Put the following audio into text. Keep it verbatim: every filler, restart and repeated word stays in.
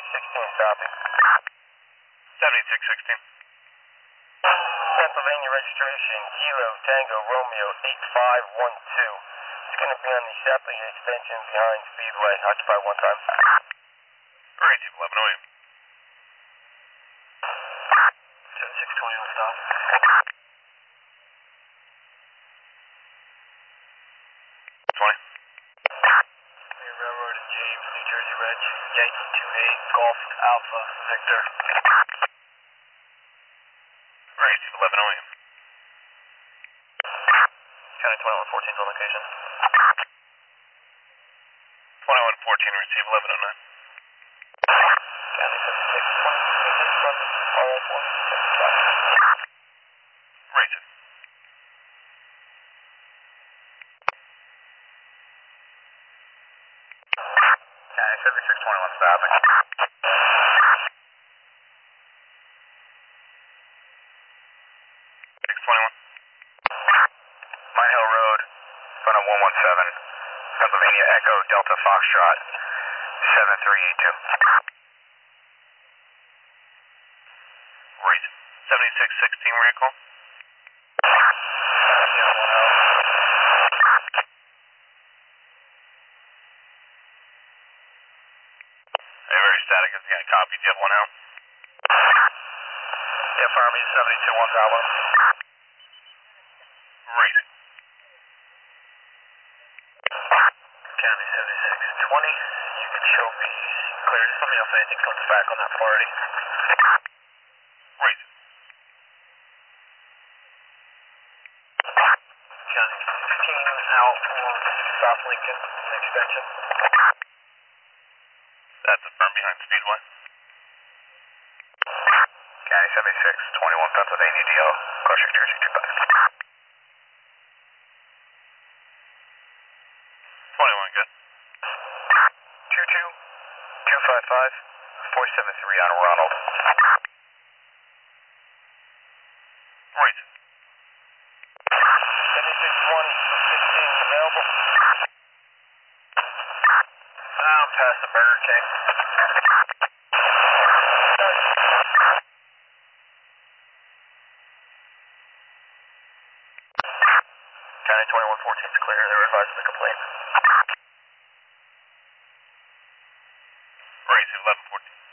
sixteen stopping. seventy-six sixteen. Pennsylvania registration, Kilo Tango Romeo eight five one two. It's going to be on the Shapley extension behind Speedway. Occupy one time. Great, eleven oh eight. seventy-six twenty on stop. twenty. Railroad and James, New Jersey Reg. Yankee two eight, Golf Alpha Victor. Great, eleven oh eight. County twenty-one fourteen on location. twenty-one fourteen, receive eleven oh nine. County seventy-six twenty, R F one, seventy-five. Great. County seventy-six twenty-one stopping. six twenty-one. Mine Hill Road, front of one one seven, Pennsylvania Echo Delta Foxtrot, seven three eight two. Great. seventy-six sixteen, where you call? Hey, very static. Is he got a copy? Do you have one out? Yeah, fire me seventy-two one Bravo. Great. County seventy-six twenty, you can show me clear. Just let me know if anything comes back on that party. Great. County fifteen out on South Lincoln extension. That's a firm behind Speedway. County seventy-six twenty-one Pennsylvania D L, Crush Jersey two five. twenty-one, good. two two two five five four seven three on Ronald. Great. seventy-six twenty fifteen available. I'm past the Burger King. County twenty-one fourteen is clear. They're advised of the complaint. Great, eleven fourteen.